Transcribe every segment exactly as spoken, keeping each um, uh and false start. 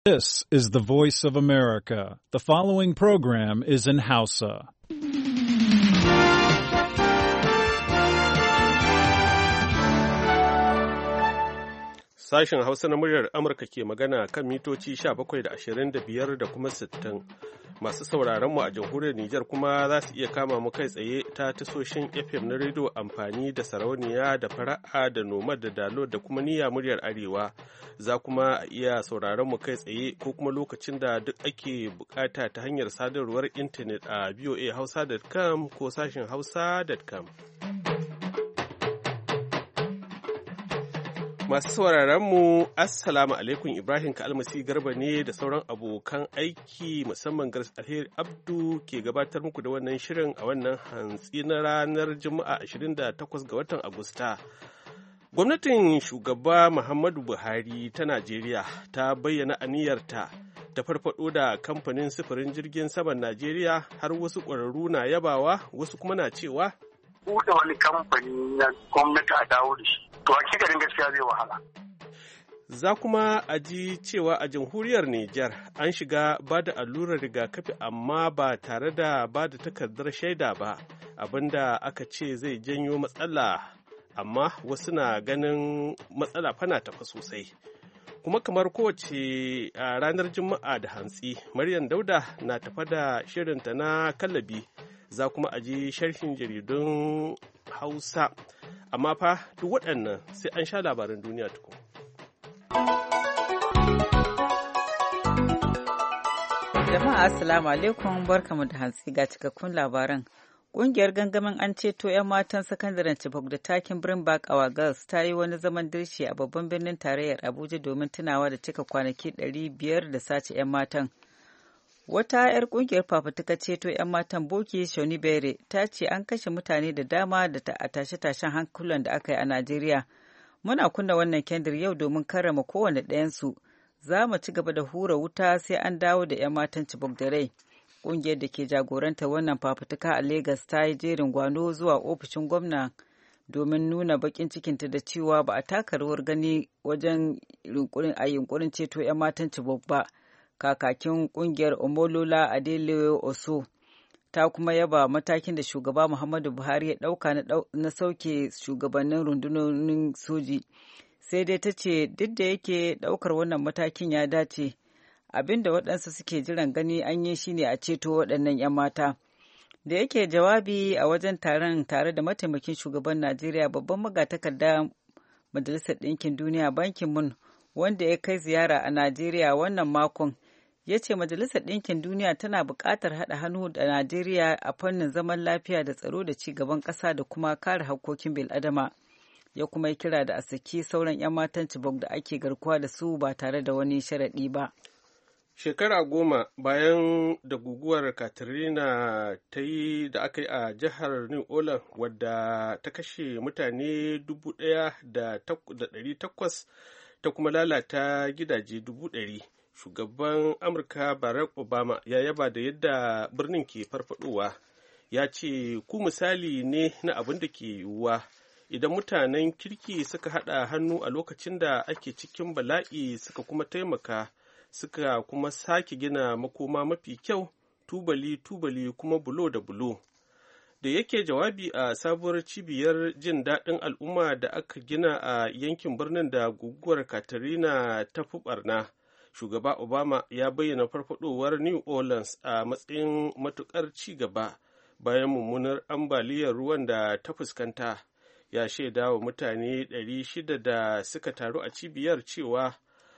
This is the voice of America. The following program is in Hausa. Sashen Hausa na muryar Amurka ke magana kan mitoci sha bakwai da ashirin da biyar da kuma sittin. Masu sauraron mu a jamhuriyar Nijar kuma za su iya kama mu kai tsaye ta tasoshin F M na rediyo amfani da sarauniya da fara'a da nomad da dalo da kuma niyya muryar Arewa. Za kuma a iya sauraron mu kai tsaye ko kuma lokacin da duk ake bukata ta hanyar sadarwar intanet a voa hausa dot com ko sashen hausa dot com. Masu sauraron mu Assalamu alaikum, Ibrahim Kalmasi Garba ne da sauran abokan aiki musamman Garis Alheri Abdu ke gabatar muku da wannan shirin a wannan hantsi na ranar Juma'a ashirin da takwas ga watan Agusta. Gwamnatin shugaba Muhammadu Buhari ta Najeriya ta bayyana aniyarta ta farfado da kamfanin sufurin jirgin saman Najeriya, har wasu ƙwararru na yabawa, wasu kuma na cewa buɗe wani kamfani na gwamnati a dawo da shi, to hakikanin gaskiya zai wahala. Za kuma a ji cewa a jamhuriyar Nijar an shiga ba da allurar rigakafi amma ba tare da ba da takardar shaida ba, abinda aka ce zai janyo matsala, amma wasu na ganin matsala fana tafa sosai. Kuma kamar kowace a ranar Juma'a da hantsi, Maryam Dauda na tafa da shirinta na kallabi. Za kuma a ji sharhin jaridun Hausa, amma fa duk waɗannan sai an sha labaran duniya tukun. Jama'a Assalamu alaikum, barkamu da hantsi ga cikakkun labaran. Ƙungiyar gangamin an ceto 'yan matan sakandaren Chibok da takin Bring Back Our Girls ta yi wani zaman dirshe a babban birnin tarayyar Abuja domin tunawa da cika kwanaki ɗari biyar da sace 'yan matan. Wata 'yar kungiyar fafutuka ceto 'yan matan Boki Shonibere ta ce an kashe mutane da dama da a tashe-tashen hankulan da aka yi a Najeriya. Muna kunna wannan kendir yau domin karrama kowane ɗayansu. Za mu ci gaba da hura wuta sai an dawo da 'yan matan Chibok da rai. Kungiyar da ke jagoranta wannan fafutuka a Legas ta yi jerin gwano zuwa ofishin gwamna domin nuna bakin cikinta da cewa ba a taka rawar gani wajen a yunkurin ceto 'yan matan Chibok ba. Kakakin kungiyar Omolola Adelewe Oso ta kuma yaba matakin da shugaba Muhammadu Buhari ya dauka na sauke shugabannin rundunonin soji. Sai dai ta ce duk da yake daukar wannan matakin ya dace, abinda waɗansu suke jiran gani an yi shine a ceto waɗannan 'yan mata. Da yake jawabi a wajen taron tare da mataimakin shugaban Najeriya, babban magatakarda Majalisar Ɗinkin Duniya Ban Ki-moon, wanda ya kai ziyara a Najeriya wannan makon, ya ce Majalisar Ɗinkin Duniya tana buƙatar haɗa hannu da Najeriya a fannin zaman lafiya da tsaro da ci gaban ƙasa da kuma kare haƙƙoƙin bil'adama. Ya kuma yi kira da a saki sauran 'yan matan Chibok da ake garkuwa da su ba tare da wani sharaɗi ba. Shekara goma bayan da guguwar Katrina ta yi da aka yi a jihar New Orleans, wadda ta kashe mutane dubu ɗaya da ɗari takwas ta kuma lalata gidaje dubu ɗari. Shugaban Amurka Barack Obama ya yaba da yadda birnin ke farfadowa. Ya ce, ku misali ne na abin da ke yiwuwa idan mutanen kirki suka haɗa hannu a lokacin da ake cikin bala'i, suka kuma taimaka, suka kuma sake gina makoma mafi kyau, tubali-tubali kuma bulo da bulo. Da yake jawabi a sabuwar cibiyar jin daɗin al'umma da aka gina a yankin birnin da guguwar Katrina ta fi ɓarna, shugaba Obama ya bayyana farfadowar New Orleans a matsayin matuƙar ci gaba bayan mummunar ambaliyar ruwan da ta fuskanta. Ya shaida wa mutane ɗari shida da suka taru a cibiyar cewa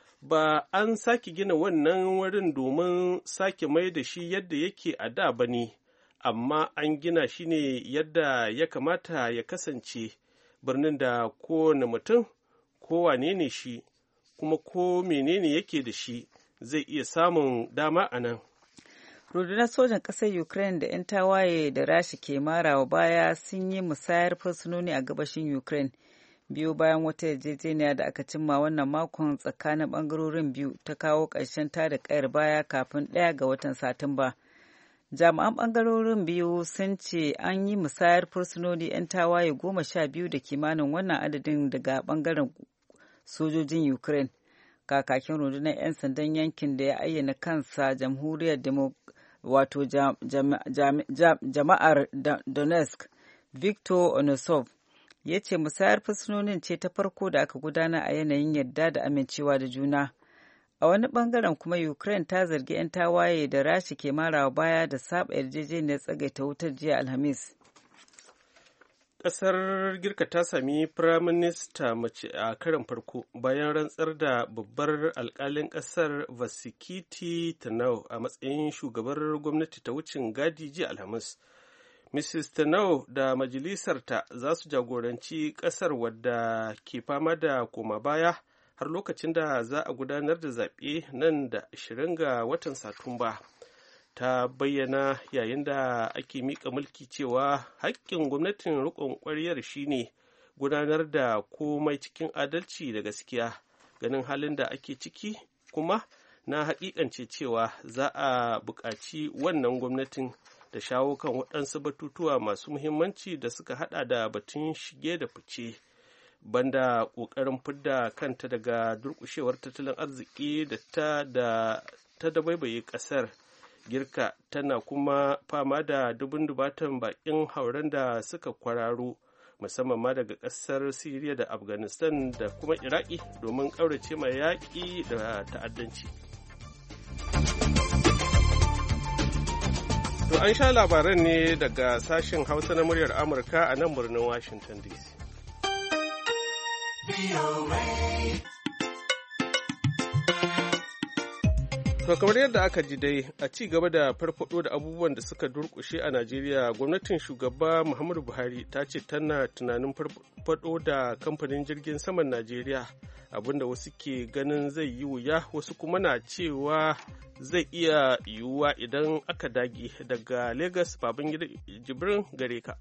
ba an sake gina wannan wurin domin sake mai da shi yadda yake a da ba ne, amma an gina shi ne yadda ya kamata ya kasance, birnin da kowane mutum, kowane ne shi, kuma ko menene yake da shi zai iya samun dama a nan. Rundunar sojan ƙasar Ukraine da 'yan tawaye da Rasha ke marawa baya sun yi musayar fursunoni a gabashin Ukraine, biyu bayan wata yarjejeniya da aka cimma wannan makon tsakanin ɓangarorin biyu ta kawo ƙarshen tada ƙayar baya kafin ɗaya ga watan Satumba. Jami'an ɓangarorin biyu sun ce an yi musayar fursunoni 'yan tawaye goma sha biyu da kimanin wannan adadin daga ɓangaren sojojin Ukraine. kakakin rundunar 'yan sandan yankin da ya ayyana kansa jamhuriyar wato jama'ar Donetsk, Victor Onosov, ya ce musayar fursunonin ce ta farko da aka gudana a yanayin yadda da amincewa da juna. A wani bangaren kuma Ukraine ta zargi 'yan tawaye da Rasha ke marawa baya da saba yarjejeniyar tsagaita wutar jiya Alhamis. Ƙasar Girka ta sami firaminista mace a karon farko bayan rantsar da babbar alkalin ƙasar Vasikiti Tanau a matsayin shugabar gwamnati ta wucin gadi jiya Alhamis. Missis Tanau da majalisarta za su jagoranci ƙasar wadda ke fama da koma baya har lokacin da za a gudanar da zaɓe nan da ashirin ga watan Satumba. Ta bayyana yayin da ake miƙa mulki cewa haƙƙin gwamnatin riƙon ƙwaryar shine gudanar da komai cikin adalci da gaskiya, ganin halin da ake ciki kuma na haƙiƙance cewa za a buƙaci wannan gwamnatin da shawo kan waɗansu batutuwa masu muhimmanci da suka haɗa da batun shige da fice, banda ƙoƙarin fidda kanta daga durƙushewar tattalin arziki da ta da ta dabaibaye ƙasar. Girka tana kuma fama da dubun dubatan bakin hauren da suka kwararo musamman ma daga ƙasar Siriya da Afghanistan da kuma Iraki domin ƙaurace mai yaƙi da ta'addanci. To an sha labaran ne daga sashen Hausa na muryar Amurka a nan birnin Washington D C. To kamar yadda aka ji dai a ci gaba da farfado da abubuwan da suka durkushe a Najeriya, gwamnatin shugaba Muhammadu Buhari ta ce tana tunanin farfado da kamfanin jirgin saman Najeriya, abinda wasu ke ganin zai yi wuya, wasu kuma na cewa zai iya yiwuwa idan aka dage. Daga Lagos, Babangida Jibrin gare ka.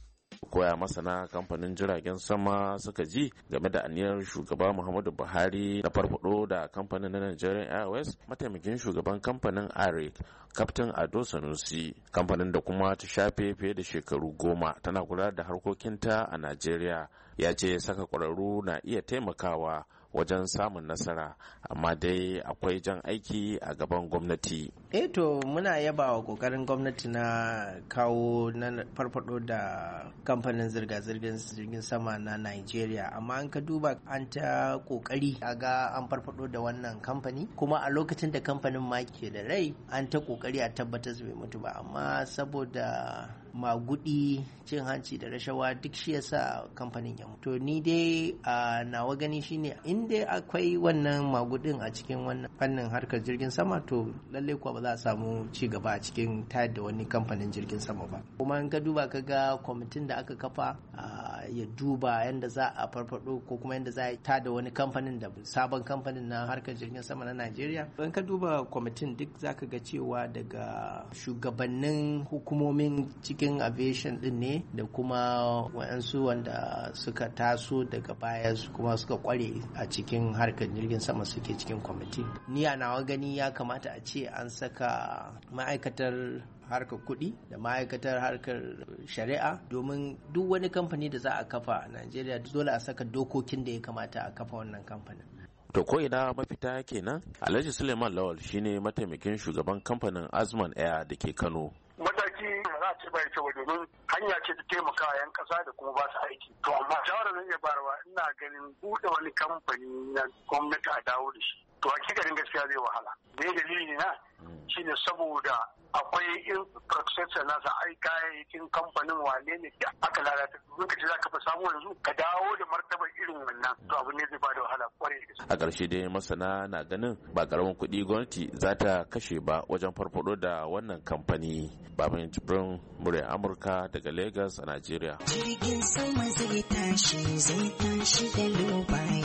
Koya masana kamfanin jiragen sama suka ji game da aniyar shugaba Muhammadu Buhari na farfado da kamfanin na Nigerian Airways. Mataimakin shugaban kamfanin Arik, Captain Ado Sanusi, kamfanin da kuma ta shafe fiye da shekaru goma tana kula da harkokinta a Najeriya, ya ce saka kwararru na iya taimakawa wajen samun nasara, amma dai akwai jan aiki a gaban gwamnati. Eh to muna yaba wa kokarin gwamnati na kawo na farfado da kamfanin zirga-zirgin jirgin sama na Nigeria, amma an ka duba an ta kokari a ga an farfado da wannan kamfani, kuma a lokacin da kamfanin ma ke da rai an ta kokari a tabbatar bai mutu ba, amma saboda magudi, cin hanci da rashawa duk shi yasa kamfanin ya mutu. To ni dai a nawa gani shine in dai akwai wannan magudin a cikin wannan fannin harkar jirgin sama, to lallai kuwa ba za a samu ci gaba a cikin tayar da wani kamfanin jirgin sama ba. Kuma in ka duba ka ga kwamitin da aka kafa ya duba yadda za a farfado ko kuma yadda za a tada wani kamfanin da sabon kamfanin na harkar jirgin sama na Najeriya. In ka duba kwamitin duk zaka ga cewa daga shugabannin hukumomin cikin aviation din ne da kuma wayansu wanda suka taso daga baya su kuma suka kware a cikin harkar jirgin sama suke cikin kwamiti. Ni a nawa gani ya kamata a ce an saka ma'aikatar harkar kuɗi da ma'aikatar harkar shari'a, domin duk wani kamfani da za a kafa a Najeriya dole a saka dokokin da ya kamata a kafa wannan kamfanin. To ko ina mafita kenan? Alhaji Suleiman Lawal shine mataimakin shugaban kamfanin Azman Air da ke Kano. Mataki ba za a ce bai kyau domin hanya ce ta taimaka yan kasa da kuma ba su aiki. To amma shawarar zan iya bayarwa, ina ganin buɗe wani kamfani na gwamnati a dawo da shi. To hakikanin gaskiya zai wahala. Me dalili na shine saboda akwai infrastructure nasa, ai kayayyakin kamfanin wane ne aka lalata. Lokaci za ka fi samu yanzu ka dawo da martabar irin wannan, to abu ne zai ba da wahala kwarai da gaske. A ƙarshe dai masana na ganin ba ƙaramin kuɗi gwamnati za ta kashe ba wajen farfado da wannan kamfani. Baban Jibrin, murya Amurka daga Lagos a Najeriya. Jirgin sama zai tashi zai tashi da lobaye.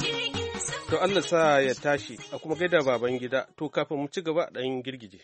To Allah sa ya tashi a kuma gaida baban gida. To kafin mu ci gaba ɗan girgije.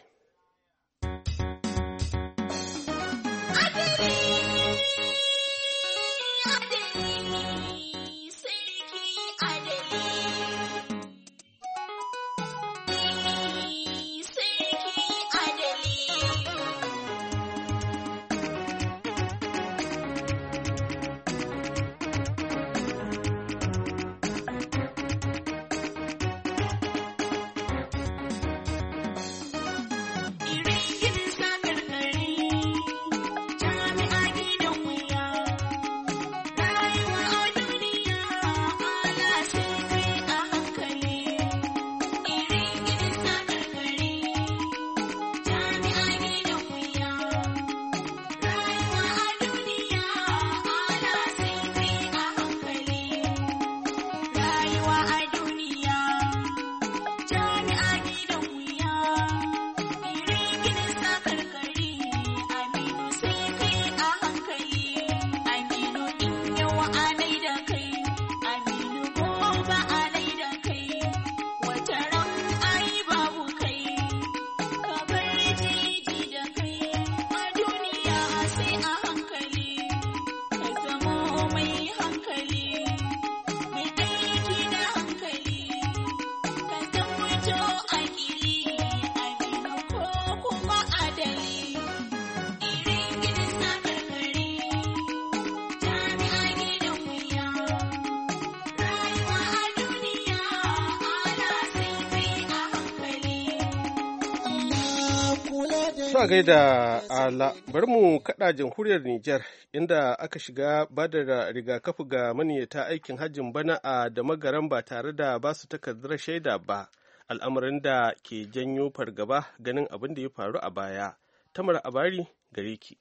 Sa gaida ala bari mu kada jamhuriyar Nijar inda aka shiga bada da rigakafi ga maniyata aikin hajjin bana a da magaran ba tare da ba su takardar shaida ba, al'amarin da ke janyo fargaba ganin abin da ya faru a baya. Tamar Abari gare ki.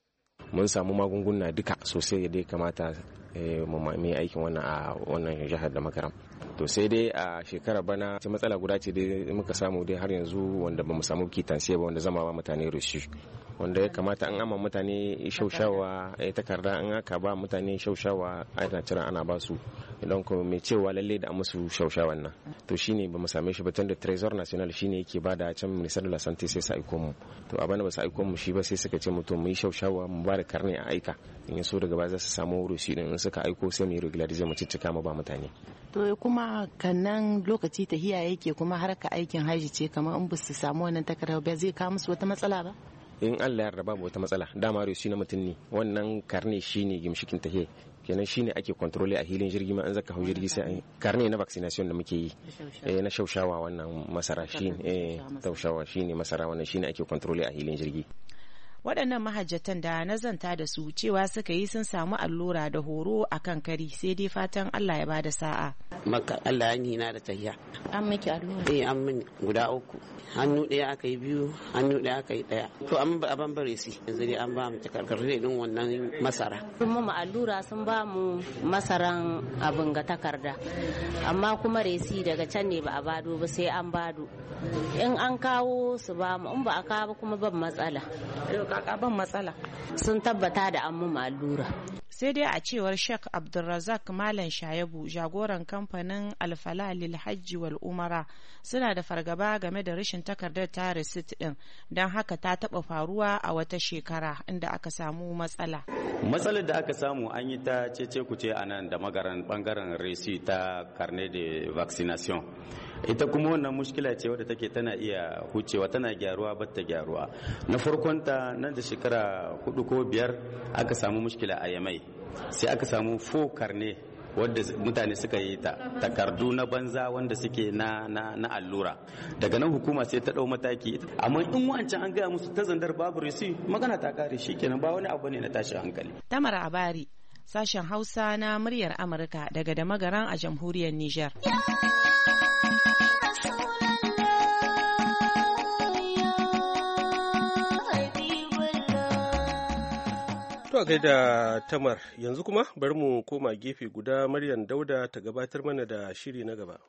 Mun samu magunguna duka sosai da ya kamata mu mai aikin wannan a wannan jihar da makaram. To sai dai a shekara bana ta matsala guda ce dai muka samu dai har yanzu wanda bamu samu kitansiya ba, wanda zama ba mutane rushi, wanda ya kamata an ama mutane shaushawa a takarda, an aka ba mutane shaushawa ana cira ana ba su don kuma mai cewa lalle da an musu shaushawan nan. To shine bamu same shi ba, tunda Trésor National shine yake bada can Minister de la Santé sai sa aiko mu. To a bana ba sa aiko mu shi ba, sai suka ce mutum mu yi shaushawa mu ba da karne a aika, in so daga baya za su samu rushi din, in suka aiko sai mu yi regularize mu ciccika mu ba mutane. To kuma kannan lokaci tahiya yake, kuma harka aikin haji ce, kamar in ba su samu wannan takardar ba zai kawo musu wata matsala ba? In Allah ya yarda babu wata matsala, dama rusi na mutum ne, wannan karne shine gimshikin tahiya, kenan shine ake kontrole a hilin jirgi ma an zaka hau jirgi sai karne na vaccination da muke yi eh na shaushawa wannan masara shine eh taushawa shine masara wannan shine ake kontrole a hilin jirgi. Waɗannan mahajjatan da na zanta da su cewa suka yi sun samu allura da horo a kan kari, sai dai fatan Allah ya bada sa'a. Maka Allah ya na da tahiya. An miki allura? Eh an mini guda uku. Hannu ɗaya aka yi biyu, hannu ɗaya aka yi ɗaya. To an ba ban bare si. Yanzu dai an ba mu takardar din wannan masara. Sun mu allura sun ba mu masaran abin ga takarda. Amma kuma resi daga can ne ba a bado ba, sai an bado. In an kawo su ba mu, in ba a kawo kuma ban matsala. Ban matsala. Sun tabbata da an mu allura. Sai dai a cewar Sheikh Abdulrazak Malam Shayabu, jagoran kamfanin Alfala lil Hajji wal Umara, suna da fargaba game da rashin takardar ta receipt din, don haka ta taba faruwa a wata shekara inda aka samu matsala. Matsalar da aka samu an yi ta cece kuce a nan da magaran bangaren receipt ta carnet de vaccination. Ita kuma wannan mushkila ce wadda take tana iya hucewa, tana gyaruwa batta gyaruwa. Na farkon ta nan da shekara hudu ko biyar aka samu mushkila a Yamai, sai aka samu fo karne wadda mutane suka yi ta takardu na banza wanda suke na, na, na allura. Daga nan hukuma sai ta dau mataki, amma in wancan an gaya musu ta zandar babu resi, magana ta kare, shikenan ba wani abu ne na tashi hankali. Tamar Abari, sashen Hausa na muryar Amurka daga da magaran a jamhuriyar Nijar. To gaida Tamar, yanzu kuma bari mu koma gefe guda, Maryam Dauda ta gabatar mana da shiri na gaba.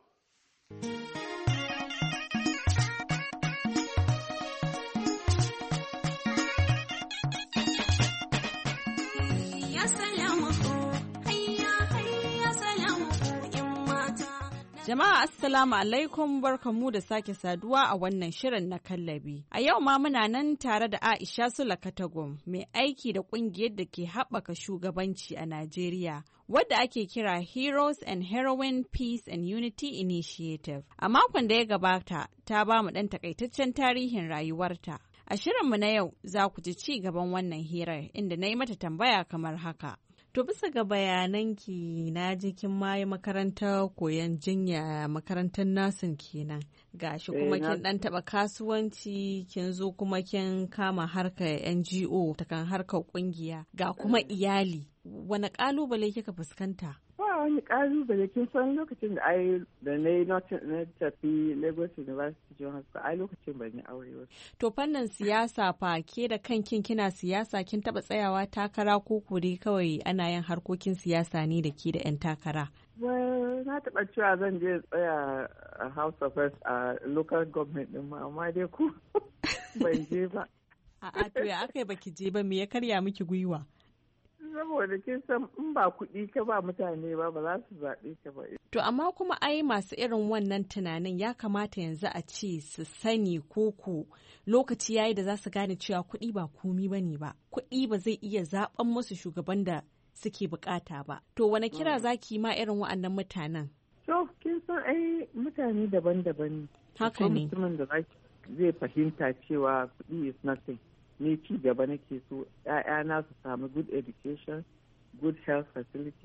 Jama'a assalamu alaikum, barkamu da sake saduwa a wannan shirin na kallabi. A yau ma muna nan tare da Aisha Sula Katagum, mai aiki da kungiyar da ke haɓaka shugabanci a Najeriya, wadda ake kira Heroes and Heroine Peace and Unity Initiative. A makon da ya gabata, ta ba mu ɗan takaitaccen tarihin rayuwarta. A shirinmu na yau za ku ji ci gaban wannan hirar, inda na yi mata tambaya kamar haka. To bisa ga bayananki na ji kin ma yi makarantar koyon jinya, makarantar nasin kenan. Gashi kuma kin dan taba kasuwanci, kin zo kuma kin kama harkar N G O ta kan harkar kungiya, ga kuma iyali. Wani kalubale kika fuskanta? Ba wani kalubale, kin san lokacin da ai da na yi na tafi Lagos University John Hospital, ai lokacin ban yi aure wasu. To fannin siyasa fa, ke da kankin kina siyasa, kin taba tsayawa takara ko kuri kawai ana yin harkokin siyasa ne da ke da 'yan takara? Well, na taba cewa zan je tsaya a House of Reps a local government din ma, amma dai ku ban je ba. A'a to ya aka yi baki je ba, me ya karya miki gwiwa? Saboda kin san in ba kuɗi ka ba mutane ba ba za su zaɓe ka ba. To amma kuma ai masu irin wannan tunanin ya kamata yanzu a ce su sani koko lokaci yayi da za su gane cewa kuɗi ba komi ba ne ba. Kuɗi ba zai iya zaɓen musu shugaban da suke bukata ba. To wane kira za ki ma irin wa'annan mutanen? To kin san ai mutane daban-daban ne. Haka ne. Mutumin da zai fahimta cewa kuɗi is nothing. Ni ci gaba nake so ‘ya'yana su samu good education, good health facilities,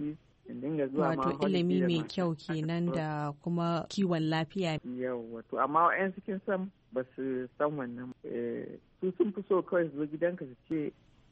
in dinga zuwa ma wato ilimi mai kyau kenan da kuma kiwon lafiya. Yau wato amma wa'yan cikin san ba su san wannan su sun fi so kawai su zo gidanka su ce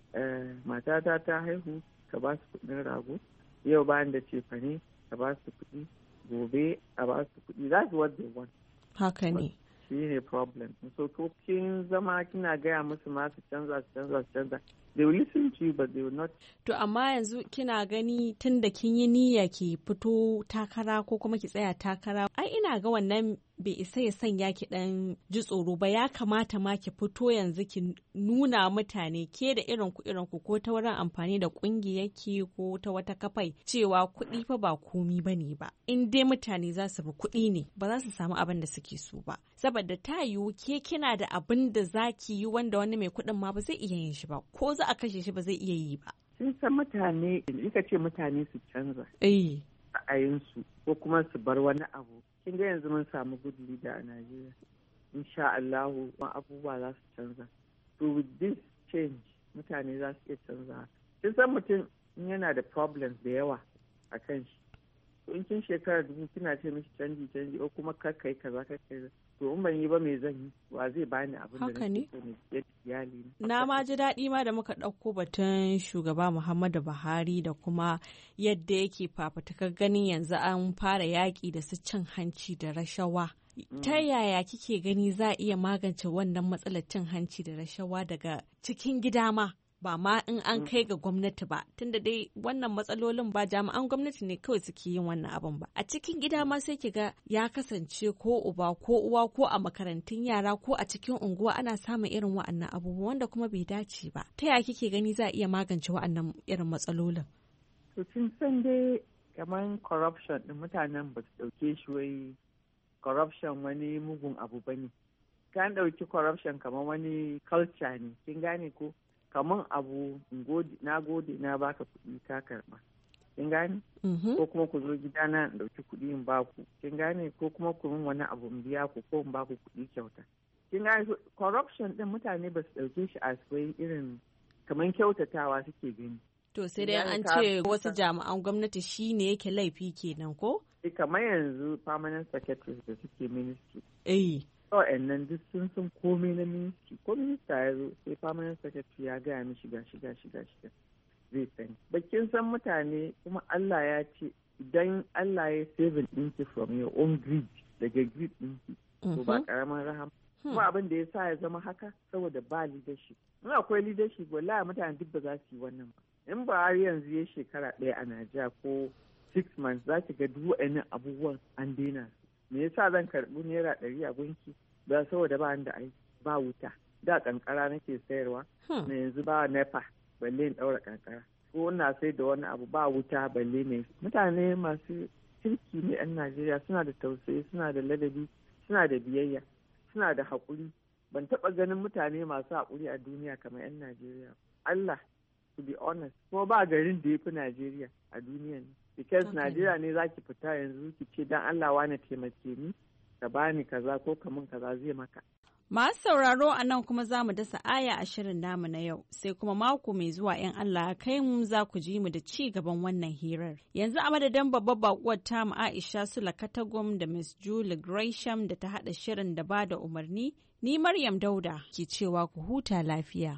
matata ta haihu ka ba su kuɗin rago, yau bayan da ce fane ka ba su kuɗi, gobe a ba su kuɗi, za su what they want. Haka ne. Shi ne problem. So ko kin zama kina gaya musu ma su canza su canza su canza. They will listen to you but they will not. To amma yanzu kina gani tun da kin yi niyya ki fito takara ko kuma ki tsaya takara, ai ina ga wannan bai isa ya sanya ki dan ji tsoro ba, ya kamata ma ki fito yanzu ki nuna mutane ke da irin ku irin ku ko ta wurin amfani da kungiyarki ko ta wata kafai cewa kuɗi fa ba komi bane ba. In dai mutane za su bi kuɗi ne ba za su samu abin da suke so ba. Saboda ta yiwu ke kina da abin da za ki yi wanda wani mai kuɗin ma ba zai iya yin shi ba, ko za a kashe shi ba zai iya yi ba. Sun san mutane, ika ce mutane su canza eh ra'ayinsu ko kuma su bar wani abu. Kin ga yanzu mun samu good leader a Najeriya. Insha Allahu abubuwa za su canza. So with this change mutane za su iya canza. Kin san mutum in yana da problems da yawa a kan shi. To in kin shekara dubu kina ce mishi canji canji ko kuma kakkai kaza kakkai. To in ban yi ba me zan yi? Wa zai bani abin da nake so ne iyali ne. Na ma ji daɗi ma da muka ɗauko batun shugaba Muhammadu Buhari da kuma yadda yake fafutukar ganin yanzu an fara yaƙi da su cin hanci da rashawa. Ta yaya kike gani za a iya magance wannan matsalar cin hanci da rashawa daga cikin gida ma? Ba ma in an kai ga gwamnati ba, tunda dai wannan matsalolin ba jami'an gwamnati ne kawai suke yin wannan abin ba. A cikin gida ma sai ki ga ya kasance ko uba ko uwa ko a makarantun yara ko a cikin unguwa ana samun irin wa'annan abubuwa wanda kuma bai dace ba. Ta yaya kike gani za a iya magance wa'annan irin matsalolin? To kin san dai kamar corruption din mutanen ba su dauke shi wai corruption wani mugun abu bane. Kan dauki corruption kamar wani culture ne, kin gane ko? Kaman abu na gode na baka kuɗi ka karɓa, kin gane? Ko kuma ku zo gida na in ɗauki kuɗi in baku, kin gane? Ko kuma ku min wani abu in biya ku ko in baku kuɗi kyauta, kin gane? Corruption ɗin mutane ba su ɗauke shi a wai irin kaman kyautatawa suke gani. To sai dai an ce wasu jami'an gwamnati shi ne yake laifi kenan ko? Kamar yanzu permanent secretary da suke ministry. Eh. Wa'yan nan duk sun san komai na minista ko minista ya zo sai permanent secretary ya gaya mishi gashi gashi gashi zai sani. Bakin san mutane kuma Allah ya ce idan Allah ya saving ɗinki from your own greed daga greed ɗinki to ba karamin rahama. Kuma abin da ya sa ya zama haka saboda ba leadership. In akwai leadership wallahi mutane duk ba za su yi wannan ba. In ba har yanzu ya shekara ɗaya a Najeriya ko six months za ki ga duk wa'annan abubuwan an daina su. Me yasa zan karɓi naira ɗari a gunki ba saboda ba da aiki ba wuta da kankara nake sayarwa na yanzu ba nepa balle in ɗaura kankara ko ina sai da wani abu ba wuta balle ne. Mutane masu kirki ne 'yan Najeriya suna da tausayi suna da ladabi suna da biyayya suna da haƙuri. Ban taɓa ganin mutane masu haƙuri a duniya kamar 'yan Najeriya. Allah to be honest kuma ba garin da ya fi Najeriya a duniya ne. Because okay. Najeriya ne za ki fita yanzu ki ce dan Allah wane taimake ni ka bani kaza ko kamun kaza zai maka. Masu sauraro a nan kuma za mu dasa aya a shirin namu na yau sai kuma mako mai zuwa in Allah ya kai mu za ku ji mu da ci gaban wannan hirar. Yanzu a madadin babbar bakuwar tamu Aisha Sula Katagum da Miss Julie Gresham da ta haɗa shirin da ba da umarni, ni Maryam Dauda ke cewa ku huta lafiya.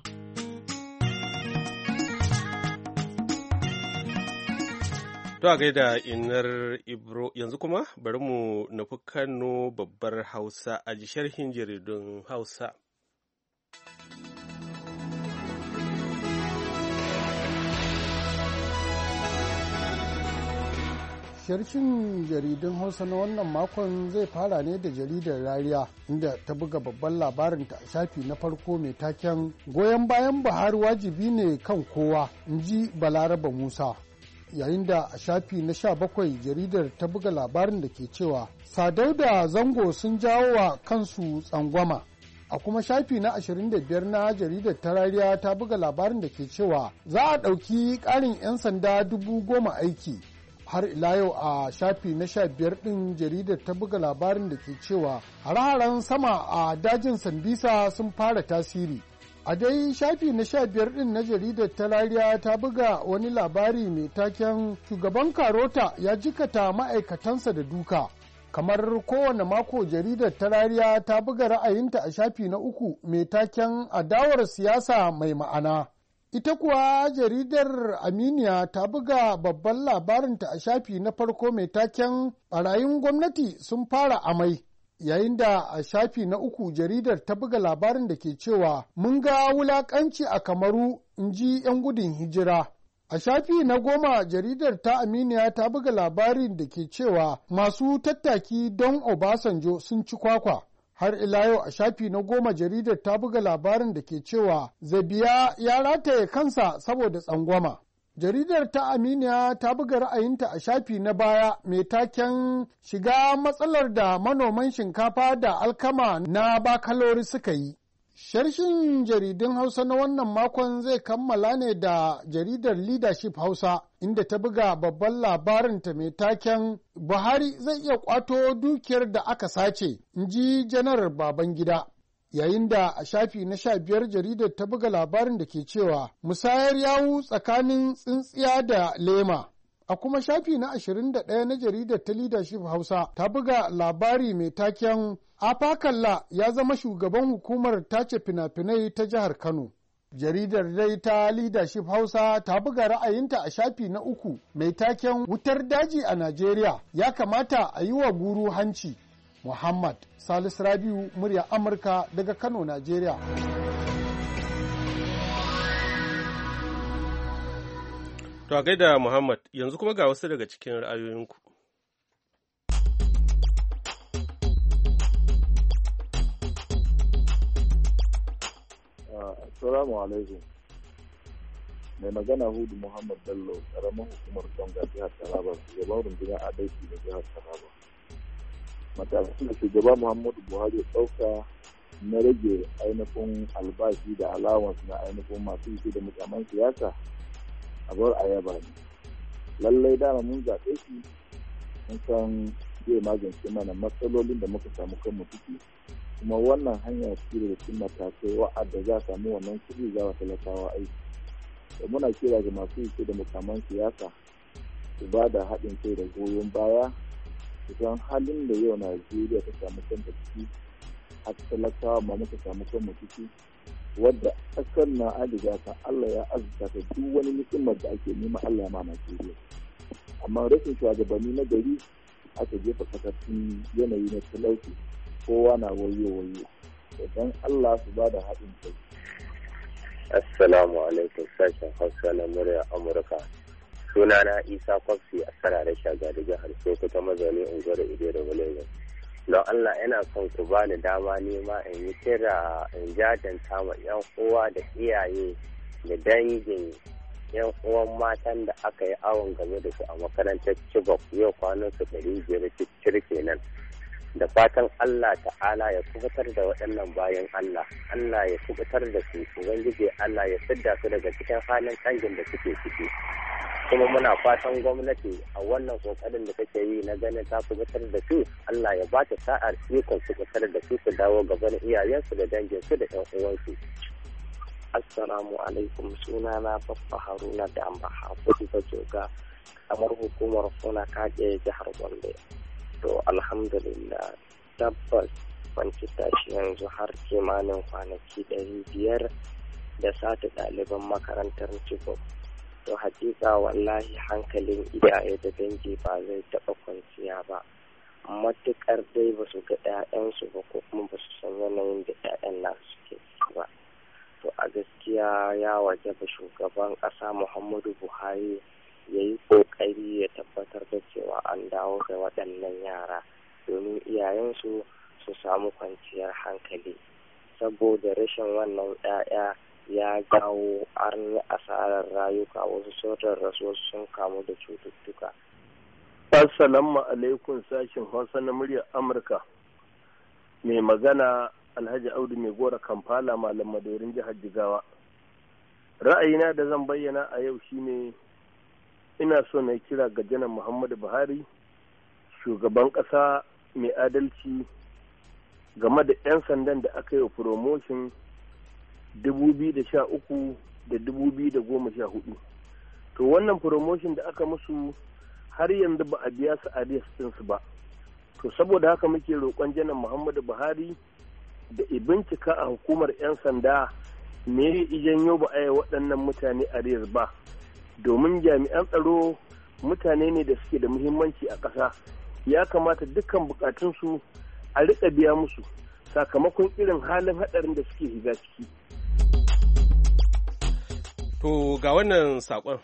To a gaida inar Ibro yanzu kuma bari mu nufi Kano babbar Hausa a ji sharhin jaridun Hausa. Sharshin jaridun Hausa na wannan makon zai fara ne da jaridar Rariya inda ta buga babban labarinta a shafi na farko mai taken goyon bayan Buhari wajibi ne kan kowa, in ji Balaraba Musa. Yayin da a shafi na sha bakwai jaridar ta buga labarin da ke cewa Sadau da Zango sun jawo wa kansu tsangwama. A kuma shafi na ashirin da biyar na jaridar ta Rariya ta buga labarin da ke cewa za a ɗauki ƙarin 'yan sanda dubu goma aiki. Har ila yau a shafi na sha biyar ɗin jaridar ta buga labarin da ke cewa hare-haren sama a dajin Sambisa sun fara tasiri. A dai shafi na sha biyar ɗin na jaridar ta Rariya ta buga wani labari mai taken shugaban Karota ya jikata ma'aikatansa da duka. Kamar kowane mako jaridar ta Rariya ta buga ra'ayinta a shafi na uku mai taken adawar siyasa mai ma'ana. Ita kuwa jaridar Aminiya ta buga babban labarinta a shafi na farko mai taken ɓarayin gwamnati sun fara amai. Yayin da a shafi na uku jaridar ta buga labarin da ke cewa mun ga wulaƙanci a Kamaru in ji 'yan gudun hijira. A shafi na goma jaridar ta Aminiya ta buga labarin da ke cewa masu tattaki don Obasanjo sun ci kwakwa. Har ila yau a shafi na goma jaridar ta buga labarin da ke cewa Zabiya ya rataye kansa saboda tsangwama. Jaridar ta Aminiya ta buga ra'ayinta a shafi na baya mai taken shiga matsalar da manoman shinkafa da alkama na Bakalori suka yi. Sharshin jaridun Hausa na wannan makon zai kammala ne da jaridar Leadership Hausa, inda ta buga babban labarinta mai taken Buhari zai iya kwato dukiyar da aka sace, in ji Janar Babangida. Yayin da a shafi na sha biyar jaridar ta buga labarin da ke cewa musayar yawu tsakanin tsintsiya da lema. A kuma shafi na ashirin da ɗaya na jaridar ta Leadership Hausa ta buga labari mai taken Afakalla ya zama shugaban hukumar tace fina-finai ta jihar Kano. Jaridar dai ta Leadership Hausa ta buga ra'ayinta a shafi na uku mai taken wutar daji a Najeriya ya kamata a yi wa guru hanci. Muhammad Salisu Rabiu, murya Amurka daga Kano, Najeriya. To a gaida Muhammad, yanzu kuma ga wasu daga cikin ra'ayoyinku. Assalamu alaikum. Mai magana Hudu Muhammad Bello, ƙaramin hukumar Tonga jihar Taraba, shugaban rundunar adalci da jihar Taraba. Matakan da shugaba Muhammadu Buhari ya ɗauka na rage ainihin albashi da allowance na ainihin masu yi da mukaman siyasa a bar a yaba ne. Lallai dama mun zaɓe shi mun san zai magance mana matsalolin da muka samu kanmu ciki, kuma wannan hanya ce da cikin matakai wa'adda za a samu wannan kuɗi za a talakawa aiki. Da muna kira ga masu yi da mukaman siyasa su ba da haɗin kai da goyon baya, kusan halin da yau Najeriya ta samu kanta ciki, har talakawa ma muka samu kanmu ciki, wadda ƙasar na adiga ta Allah ya azurta ta duk wani ni'imar da ake nema Allah ma Najeriya. Amma rashin shugabanni na gari aka jefa ƙasar cikin yanayi na talauci, kowa na wayo-wayo. Idan Allah su ba da haɗin kai. Assalamu alaikum, sashen Hausa na murya Amurka. Sunana Isa Kwafsi a sarare shaga da jihar Sokoto, mazauni unguwar Ide da Walewa. Don Allah yana son ku bani dama nema in yi kira in jajanta ma yan uwa da iyaye da dangin yan uwan matan da aka yi awon game da su a makarantar Chibok yau kwanan su ɗari biyar cikin kenan. Da fatan Allah ta'ala ya kubutar da waɗannan bayan Allah, Allah ya kubutar da su, Ubangiji Allah ya fidda su daga cikin halin kangin da suke ciki. Kuma muna fatan gwamnati a wannan kokarin da take yi na ganin ta kubutar da su, Allah ya ba ta sa'ar ikon kubutar da su su dawo gaban iyayensu da danginsu da ƴan uwansu. Assalamu alaikum, sunana Baffa Haruna da Amba Hafudu da Joga, kamar hukumar Funa Kaje jihar Gombe. To alhamdulillah, tabbas kwanci tashi yanzu har kimanin kwanaki ɗari biyar da sata ɗaliban makarantar Chibok. To hakika wallahi hankalin iyaye da dangi ba zai taɓa kwanciya ba, matuƙar dai ba su ga 'ya'yansu ba ko kuma ba su san yanayin da 'ya'yan nasu suke ciki ba. To a gaskiya ya wajaba shugaban ƙasa Muhammadu Buhari ya yi ƙoƙari ya tabbatar da cewa an dawo da waɗannan yara domin iyayensu su samu kwanciyar hankali, saboda rashin wannan 'ya'ya ya jawo an yi asarar rayuka, wasu sauran rasu sun kamu da cututtuka. Assalamu alaikum, sashin Hausa na muryar Amurka. Mai magana Alhaji Audu Mai Gora Kampala, Malam Madorin jihar Jigawa. Ra'ayina da zan bayyana a yau shine ina so na kira ga Janar Muhammadu Buhari, shugaban ƙasa mai adalci, game da 'yan sandan da aka yi promotion dubu biyu da sha uku da dubu biyu da goma sha hudu. To wannan promotion da aka musu har yanzu ba a biya su arrears ɗinsu ba. To saboda haka muke roƙon janar Muhammadu Buhari da i bincika a hukumar 'yan sanda me ya janyo ba a yi waɗannan mutane arrears ba. Domin jami'an tsaro mutane ne da suke da muhimmanci a ƙasa. Ya kamata dukkan bukatunsu a riƙa biya musu sakamakon irin halin haɗarin da suke shiga ciki. To ga wannan saƙon.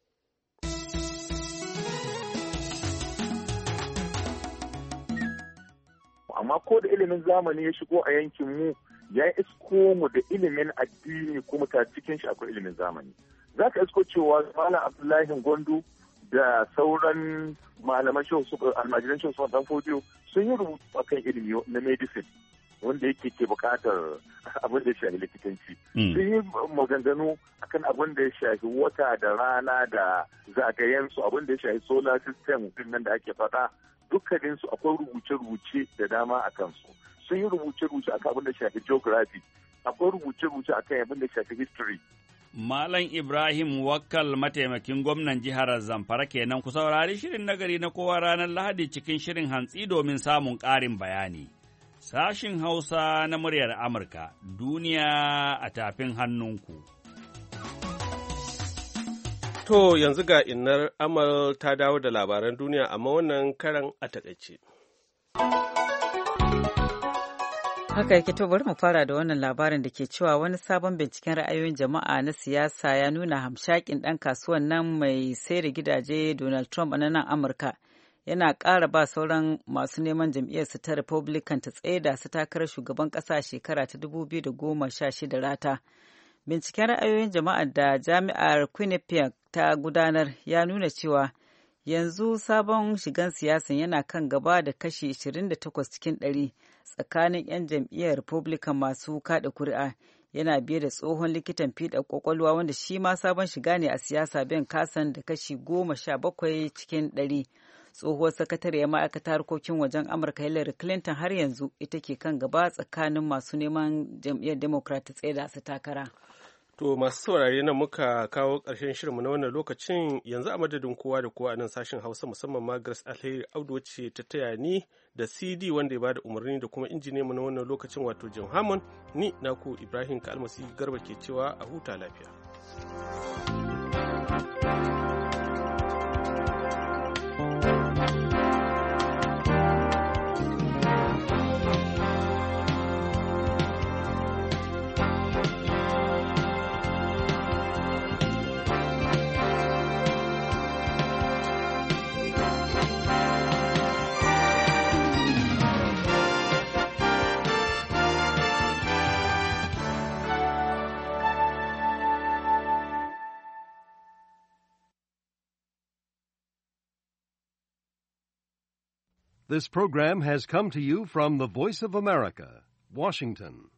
Amma ko da ilimin zamani ya shigo a yankin mu ya isko mu da ilimin addini kuma ta cikin shi akwai ilimin zamani. Za ka isko cewa Malam Abdullahi Gwandu da sauran malaman shehu almajiran shehu sun dan fodiyo sun yi rubutu akan ilimi na medicine wanda yake ke bukatar abin da ya shafi likitanci. Sun yi maganganu akan abin da ya shafi wata da rana da zagayensu, abin da ya shafi solar system din nan da ake faɗa, dukkaninsu akwai rubuce-rubuce da dama a kansu. Sun yi rubuce-rubuce akan abin da ya shafi geography, akwai rubuce-rubuce akan abin da ya shafi history. Malam Ibrahim Wakkal mataimakin gwamnan jihar Zamfara kenan, ku saurari shirin nagari na kowa ranar Lahadi cikin shirin hantsi domin samun ƙarin bayani. Sashin Hausa na muryar Amurka, duniya a tafin hannunku. To yanzu ga innar Amal ta dawo da labaran duniya amma wannan karan a takaice. Haka yake, to bari mu fara da wannan labarin da ke cewa wani sabon binciken ra'ayoyin jama'a na siyasa ya nuna hamshakin ɗan kasuwan nan mai sai da gidaje Donald Trump a nan Amurka yana ƙara ba sauran masu neman jam'iyyarsa ta Republican ta tsaida su takarar shugaban ƙasa shekara ta dubu biyu da goma sha shida rata. Binciken ra'ayoyin jama'a da jami'ar Quinnipiac ta gudanar ya nuna cewa yanzu sabon shigan siyasan yana kan gaba da kashi ashirin da takwas cikin ɗari tsakanin 'yan jam'iyyar Republican masu kaɗa kuri'a, yana biye da tsohon likitan fiɗa kwakwalwa wanda shi ma sabon shiga ne a siyasa, Ben Carson da kashi goma sha bakwai cikin ɗari. Tsohuwar sakatariyar ma'aikatar harkokin wajen Amurka Hillary Clinton har yanzu ita ke kan gaba tsakanin masu neman jam'iyyar Democrat ta tsaida su takara. To masu saurare nan muka kawo ƙarshen shirinmu na wannan lokacin, yanzu a madadin kowa da kowa a nan sashen Hausa musamman ma Grace Alheri Audu wacce ta taya ni da C D wanda ya bada umarni da kuma injiniyanmu na wannan lokacin wato Jim Hammond, ni naku Ibrahim Kalmasi Garba ke cewa a huta lafiya. This program has come to you from the Voice of America, Washington.